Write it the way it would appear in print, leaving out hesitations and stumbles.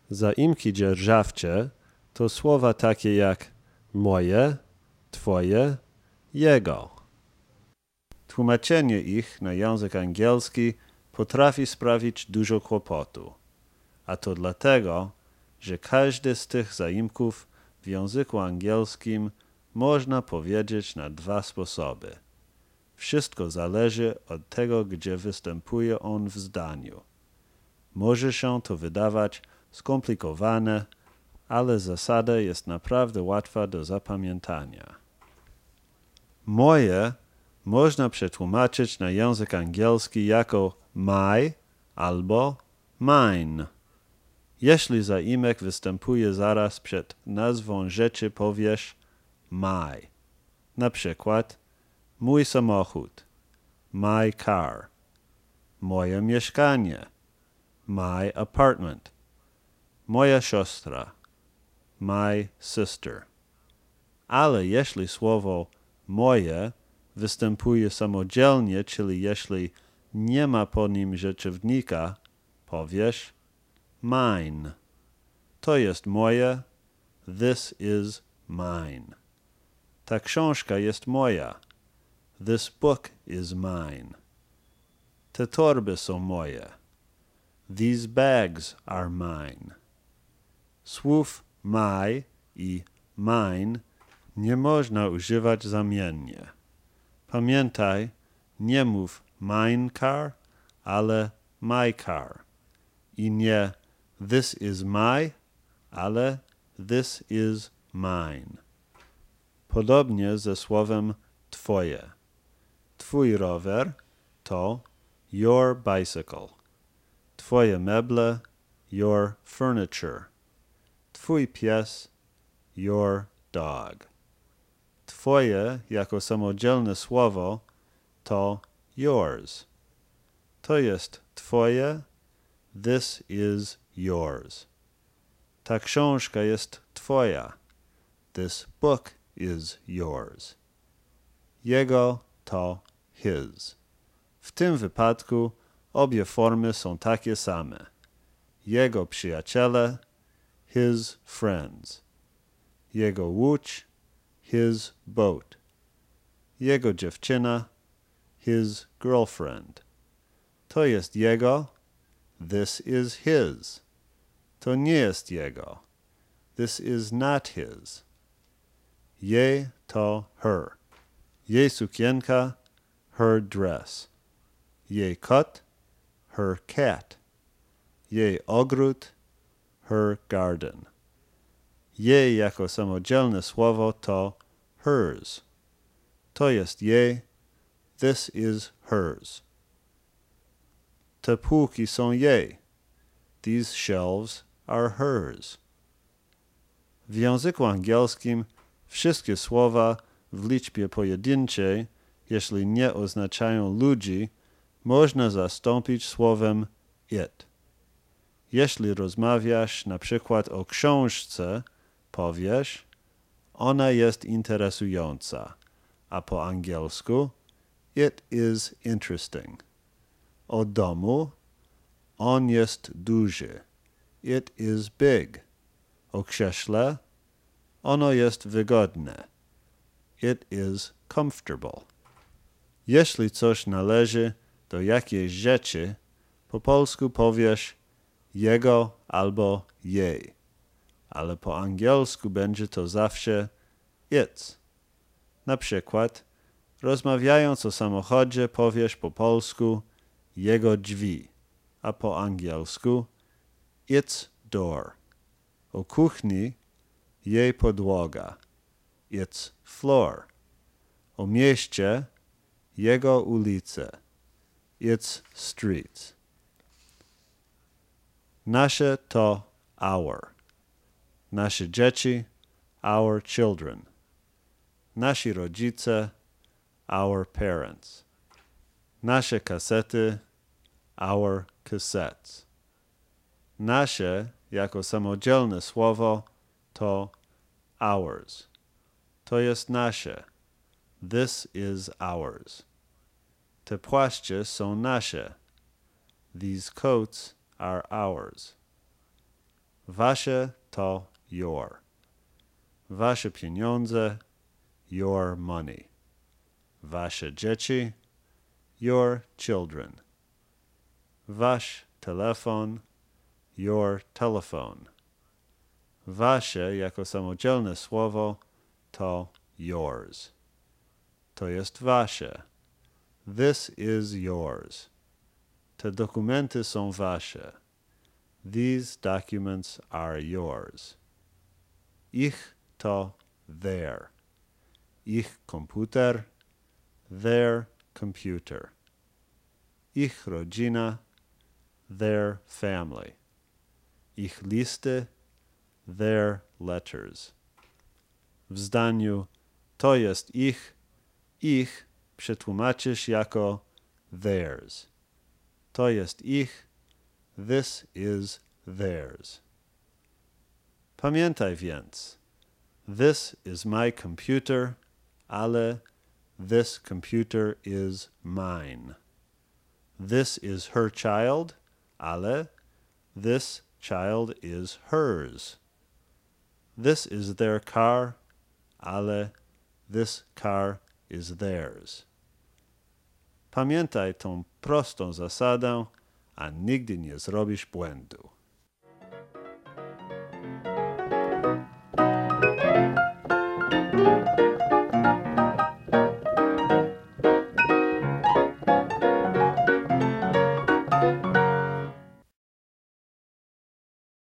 Zaimki dzierżawcze to słowa takie jak moje, twoje, jego. Tłumaczenie ich na język angielski potrafi sprawić dużo kłopotu, a to dlatego, że każdy z tych zaimków w języku angielskim można powiedzieć na dwa sposoby. Wszystko zależy od tego, gdzie występuje on w zdaniu. Może się to wydawać skomplikowane, ale zasada jest naprawdę łatwa do zapamiętania. Moje można przetłumaczyć na język angielski jako my albo mine. Jeśli zaimek występuje zaraz przed nazwą rzeczy, powiesz my. Na przykład mój samochód, my car, moje mieszkanie, my apartment, moja siostra, my sister. Ale jeśli słowo moje występuje samodzielnie, czyli jeśli nie ma po nim rzeczownika, powiesz mine. To jest moje, this is mine. Ta książka jest moja, this book is mine. Te torby są moje, these bags are mine. Słów my i mine nie można używać zamiennie. Pamiętaj, nie mów mine car, ale my car. I nie this is my, ale this is mine. Podobnie ze słowem twoje. Twój rower to your bicycle. Twoje meble, your furniture. Twój pies, your dog. Twoje jako samodzielne słowo to yours. To jest twoje, this is yours. Ta książka jest twoja, this book is yours. Jego to his. W tym wypadku obie formy są takie same. Jego przyjaciele, his friends. Jego łódź, his boat. Jego dziewczyna, his girlfriend. To jest jego, this is his. To nie jest jego, this is not his. Jej to her. Jej sukienka, her dress. Jej kot, her cat. Jej ogród, her garden. Jej jako samodzielne słowo to hers. To jest jej, this is hers. Te półki są jej, these shelves are hers. W języku angielskim wszystkie słowa w liczbie pojedynczej, jeśli nie oznaczają ludzi, można zastąpić słowem it. Jeśli rozmawiasz na przykład o książce, powiesz, ona jest interesująca, a po angielsku it is interesting. O domu, on jest duży, it is big. O krześle, ono jest wygodne, it is comfortable. Jeśli coś należy do jakiejś rzeczy, po polsku powiesz jego albo jej, ale po angielsku będzie to zawsze its. Na przykład, rozmawiając o samochodzie, powiesz po polsku jego drzwi, a po angielsku its door. O kuchni jej podłoga, its floor. O mieście jego ulice, its streets. Nasze to our. Nasze dzieci, our children. Nasi rodzice, our parents. Nasze kasety, our cassettes. Nasze jako samodzielne słowo to ours. To jest nasze. This is ours. Te płaszcze są nasze. These coats are ours. Wasze to your. Wasze pieniądze, your money. Wasze dzieci, your children. Wasz telefon, your telephone. Wasze jako samodzielne słowo to yours. To jest wasze. This is yours. Te dokumenty są wasze. These documents are yours. Ich to their. Ich komputer, their computer. Ich rodzina, their family. Ich listy, their letters. W zdaniu to jest ich przetłumaczysz jako theirs. To jest ich, this is theirs. Pamiętaj więc, this is my computer, ale this computer is mine. This is her child, ale this child is hers. This is their car, ale this car is theirs. Pamiętaj tą prostą zasadę, a nigdy nie zrobisz błędu.